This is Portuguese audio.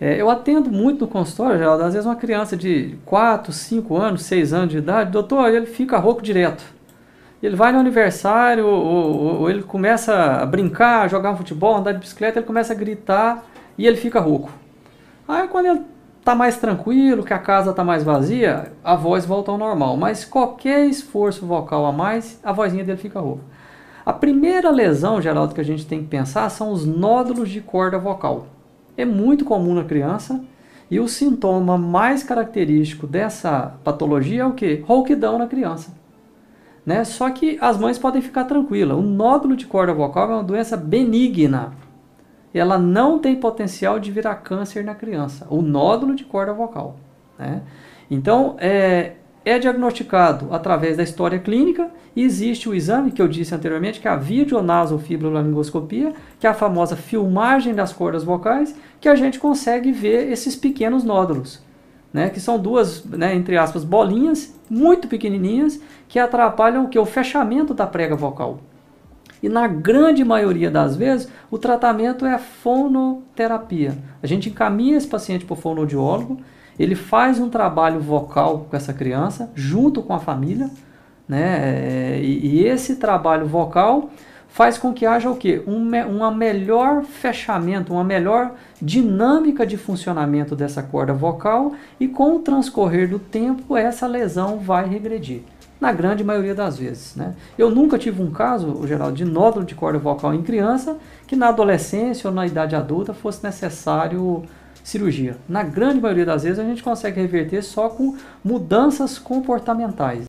Eu atendo muito no consultório, Geraldo, às vezes uma criança de 4, 5 anos, 6 anos de idade, doutor, ele fica rouco direto. Ele vai no aniversário, ou ele começa a brincar, jogar um futebol, andar de bicicleta, ele começa a gritar e ele fica rouco. Aí quando ele está mais tranquilo, que a casa está mais vazia, a voz volta ao normal. Mas qualquer esforço vocal a mais, a vozinha dele fica rouca. A primeira lesão, Geraldo, que a gente tem que pensar são os nódulos de corda vocal. É muito comum na criança e o sintoma mais característico dessa patologia é o quê? Rouquidão na criança. Né? Só que as mães podem ficar tranquilas. O nódulo de corda vocal é uma doença benigna. Ela não tem potencial de virar câncer na criança. O nódulo de corda vocal. Né? Então, é diagnosticado através da história clínica e existe o exame que eu disse anteriormente, que é a videonasofibrolaringoscopia, que é a famosa filmagem das cordas vocais, que a gente consegue ver esses pequenos nódulos, né, que são duas, né, entre aspas, bolinhas muito pequenininhas que atrapalham o fechamento da prega vocal. E na grande maioria das vezes, o tratamento é a fonoterapia. A gente encaminha esse paciente para o fonoaudiólogo, ele faz um trabalho vocal com essa criança, junto com a família, né? E esse trabalho vocal faz com que haja o quê? Um melhor fechamento, uma melhor dinâmica de funcionamento dessa corda vocal e com o transcorrer do tempo essa lesão vai regredir. Na grande maioria das vezes. Né? Eu nunca tive um caso, Geraldo, de nódulo de corda vocal em criança que na adolescência ou na idade adulta fosse necessário cirurgia. Na grande maioria das vezes a gente consegue reverter só com mudanças comportamentais.